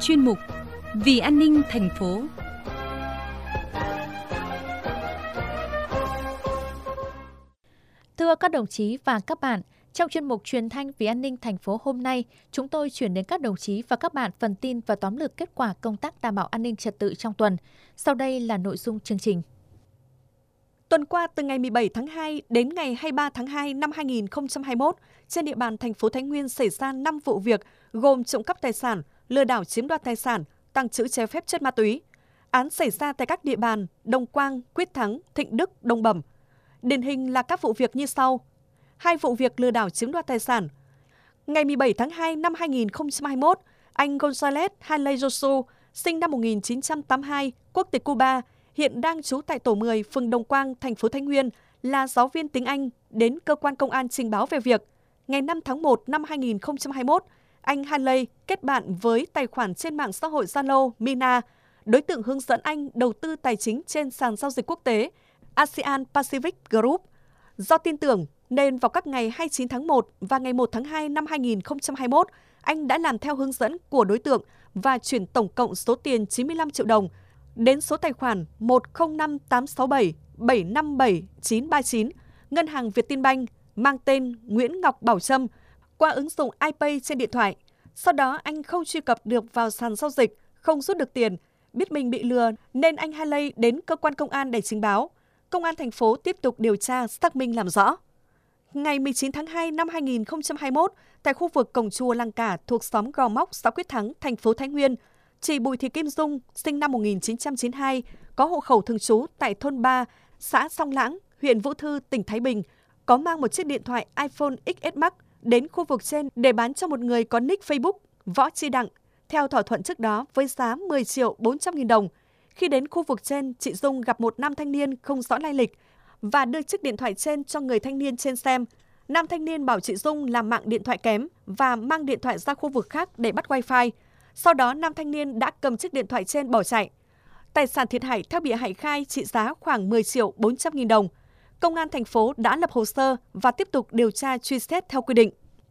chuyên mục Vì an ninh thành phố. Thưa các đồng chí và các bạn, trong chuyên mục Truyền thanh Vì an ninh thành phố hôm nay, chúng tôi chuyển đến các đồng chí và các bạn phần tin và tóm lược kết quả công tác đảm bảo an ninh trật tự trong tuần. Sau đây là nội dung chương trình. Tuần qua, từ ngày 17 tháng 2 đến ngày 23 tháng 2 năm 2021, trên địa bàn thành phố Thái Nguyên xảy ra 5 vụ việc gồm trộm cắp tài sản, lừa đảo chiếm đoạt tài sản, tàng trữ trái phép chất ma túy. Án xảy ra tại các địa bàn Đông Quang, Quyết Thắng, Thịnh Đức, Đông Bẩm. Điển hình là các vụ việc như sau. 2 vụ việc lừa đảo chiếm đoạt tài sản. Ngày 17 tháng 2 năm 2021, anh González Hanley Josu, sinh năm 1982, quốc tịch Cuba, hiện đang trú tại tổ 10, phường Đồng Quang, thành phố Thái Nguyên, là giáo viên tiếng Anh, đến cơ quan công an trình báo về việc ngày 5 tháng 1 năm 2021, anh Hanley kết bạn với tài khoản trên mạng xã hội Zalo Mina, đối tượng hướng dẫn anh đầu tư tài chính trên sàn giao dịch quốc tế ASEAN Pacific Group. Do tin tưởng nên vào các ngày 29 tháng 1 và ngày 1 tháng 2 năm 2021, anh đã làm theo hướng dẫn của đối tượng và chuyển tổng cộng số tiền 95 triệu đồng đến số tài khoản 105867757939, Ngân hàng Vietinbank, mang tên Nguyễn Ngọc Bảo Trâm, qua ứng dụng iPay trên điện thoại. Sau đó anh không truy cập được vào sàn giao dịch, không rút được tiền, biết mình bị lừa nên anh Hanley đến cơ quan công an để trình báo. Công an thành phố tiếp tục điều tra, xác minh làm rõ. Ngày 19 tháng 2 năm 2021, tại khu vực cổng chùa Lăng Cả thuộc xóm Gò Móc, xã Quyết Thắng, thành phố Thái Nguyên, chị Bùi Thị Kim Dung, sinh năm 1992, có hộ khẩu thường trú tại thôn 3, xã Song Lãng, huyện Vũ Thư, tỉnh Thái Bình, có mang một chiếc điện thoại iPhone XS Max đến khu vực trên để bán cho một người có nick Facebook Võ Chi Đặng, theo thỏa thuận trước đó với giá 10 triệu 400 nghìn đồng. Khi đến khu vực trên, chị Dung gặp một nam thanh niên không rõ lai lịch và đưa chiếc điện thoại trên cho người thanh niên trên xem. Nam thanh niên bảo chị Dung làm mạng điện thoại kém và mang điện thoại ra khu vực khác để bắt wifi. Sau đó, nam thanh niên đã cầm chiếc điện thoại trên bỏ chạy. Tài sản thiệt hại theo bị hại khai trị giá khoảng 10 triệu 400 nghìn đồng. Công an thành phố đã lập hồ sơ và tiếp tục điều tra truy xét theo quy định.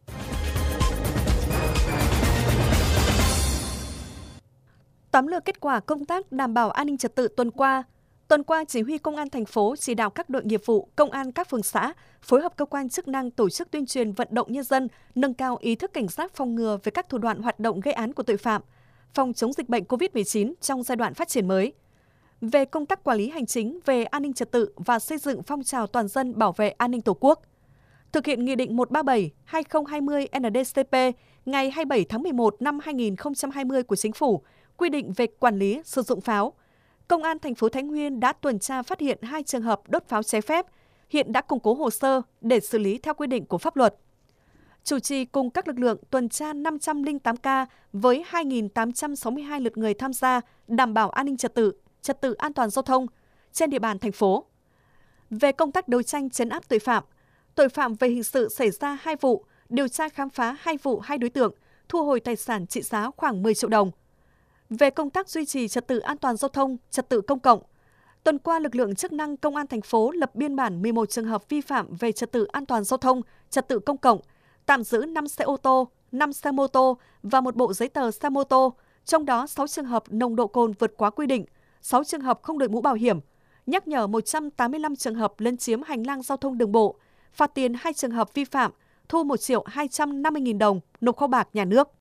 Tóm lược kết quả công tác đảm bảo an ninh trật tự tuần qua. Tuần qua, Chỉ huy Công an thành phố chỉ đạo các đội nghiệp vụ, công an các phường xã phối hợp cơ quan chức năng tổ chức tuyên truyền vận động nhân dân nâng cao ý thức cảnh giác phòng ngừa về các thủ đoạn hoạt động gây án của tội phạm, phòng chống dịch bệnh COVID-19 trong giai đoạn phát triển mới. Về công tác quản lý hành chính về an ninh trật tự và xây dựng phong trào toàn dân bảo vệ an ninh Tổ quốc. Thực hiện Nghị định 137/2020 NĐ-CP ngày 27 tháng 11 năm 2020 của Chính phủ quy định về quản lý sử dụng pháo. Công an thành phố Thái Nguyên đã tuần tra phát hiện 2 trường hợp đốt pháo trái phép, hiện đã củng cố hồ sơ để xử lý theo quy định của pháp luật. Chủ trì cùng các lực lượng tuần tra 508 ca với 2.862 lượt người tham gia đảm bảo an ninh trật tự an toàn giao thông trên địa bàn thành phố. Về công tác đấu tranh trấn áp tội phạm về hình sự xảy ra 2 vụ, điều tra khám phá 2 vụ 2 đối tượng, thu hồi tài sản trị giá khoảng 10 triệu đồng. Về công tác duy trì trật tự an toàn giao thông, trật tự công cộng, tuần qua lực lượng chức năng Công an thành phố lập biên bản 11 trường hợp vi phạm về trật tự an toàn giao thông, trật tự công cộng, tạm giữ 5 xe ô tô, 5 xe mô tô và một bộ giấy tờ xe mô tô, trong đó 6 trường hợp nồng độ cồn vượt quá quy định, 6 trường hợp không đội mũ bảo hiểm, nhắc nhở 185 trường hợp lấn chiếm hành lang giao thông đường bộ, phạt tiền 2 trường hợp vi phạm, thu 1 triệu 250 nghìn đồng, nộp kho bạc nhà nước.